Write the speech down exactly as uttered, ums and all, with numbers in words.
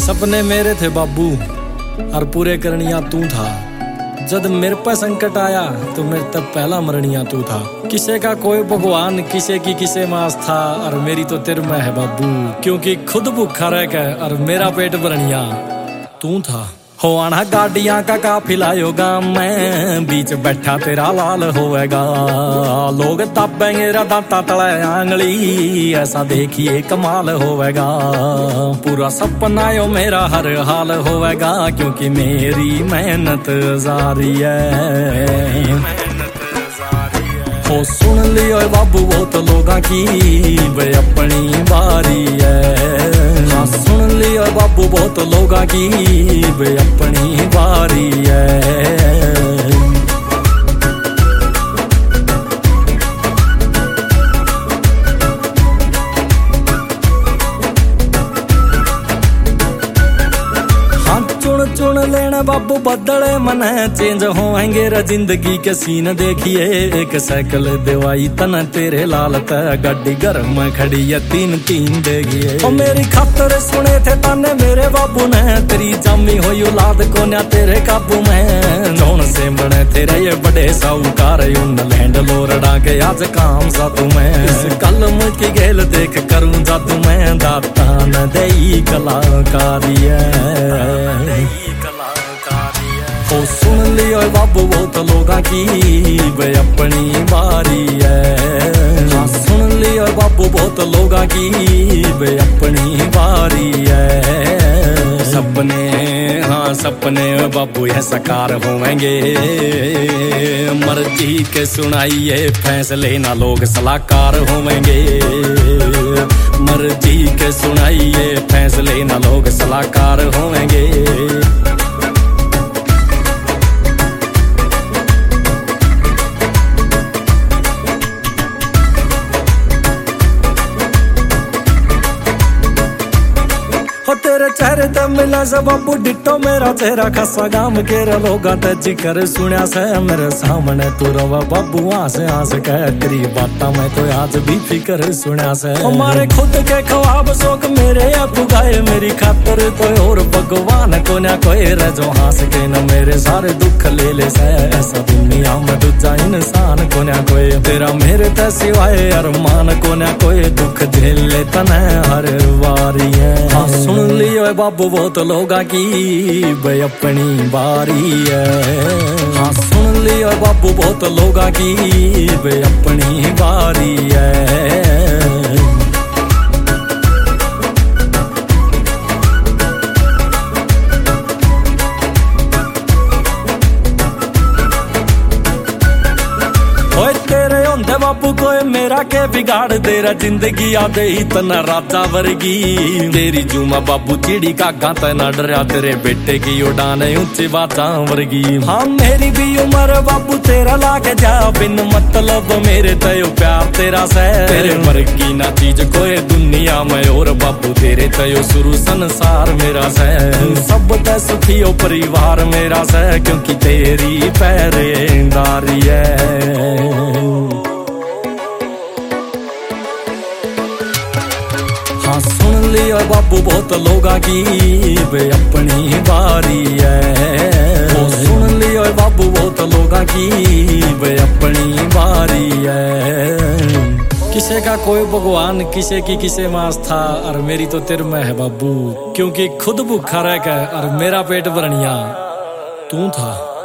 सपने मेरे थे बाबू और पूरे करनिया तू था। जब मेरे पे संकट आया तो मेरे तब पहला मरनिया तू था। किसे का कोई भगवान किसे की किसे में आस्था, और मेरी तो तेरे में है बाबू, क्योंकि खुद भूखा रह के और मेरा पेट भरनिया तू था। हो आना गाड़ियां का काफिला योगा मैं, बीच बैठा तेरा लाल होएगा। लोग तापेंगे दांता तले आंगली, ऐसा देखिए कमाल होएगा। पूरा सपना यो मेरा हर हाल होएगा, क्योंकि मेरी मेहनत जारी है। हो सुन लियो बाबू वो तो लोगा की वे अपनी बारी है। हाँ सुन लियो बाबू बहुत लोगा की वे अपनी बारी है। चुन चुन लेना बाबू बदले मन, चेंज होएंगे रे जिंदगी के सीन देखिए। एक साइकिल दिवाई तन तेरे लाल ते, गाड़ी घर में खड़ी है तीन तीन देखिए। ओ मेरी खातर सुने थे ताने मेरे बाबू ने, तेरी जामी हुई औलाद को ना तेरे काबू में। जोन से बने तेरे ये बड़े साहूकार, उन लैंड लोरडा के आज काम सा तुम्हें। इस कलम की गेल देख करूं जादू मैं, दाता न दई कलाकारी है। ओ सुन लियो बाबू वो तो लोगा की वे अपनी बारी है। हाँ सुन लियो बाबू बहुत लोगा की वे अपनी बारी है। सपने हाँ सपने बाबू ये साकार होंगे, मर्जी के सुनाइए फैसले ना लोग सलाहकार होंगे। मर्जी के सुनाइए फैसले ना लोग सलाहकार होंगे। हो तेरे चेहरे ते मिला से बाबू डिटो मेरा चेहरा, खासा गाम के लोगा ते जिक्र सुनिया से। मेरे सामने तू रवा बाबू आस आस कह, तेरी बाता मैं तो आज भी फिक्र सुनिया से। हमारे खुद के ख्वाब शौक मेरे अब गाए, मेरी खातर कोई और भगवान को ना कोई रे, जो हंस के न मेरे सारे दुख ले ले से। ऐसा दुनिया में दूजा इंसान को ना कोई, तेरा मेरे ते सिवाय अरमान को ना कोई। दुख झेल ले तने हर बारी है। हाँ सुन लियो बाबू बहुत लोगा की वे अपनी बारी है। हाँ सुन लियो बाबू बहुत लोगा की वे अपनी बारी है। तेरे होंदे बाबू कोई मेरा के बिगाड़ तेरा, जिंदगी आदे ही तना राजा वर्गी। तेरी जुमा बाबू चिड़ी का गाता ना डरा, तेरे बेटे की उड़ान ऊंची बाता वर्गी। हाँ मेरी भी उम्र बाबू तेरा लाके जा, बिन मतलब मेरे तयो प्यार तेरा से। तेरे वर्गी ना चीज कोई दुनिया में और बाबू, तेरे तयो शुरू संसार मेरा से। सब ते सुखी हो परिवार मेरा से, क्योंकि तेरी पहरेदारी है। हाँ सुन लियो बाबू बहुत लोगा की वे अपनी बारी है। ओ सुन लियो बाबू बहुत लोगा की वे अपनी बारी है। किसे का कोई भगवान किसे की किसे में आस्था, और मेरी तो तेरे में है बाबू, क्योंकि खुद भूखा रह के और मेरा पेट भरनिया तू था।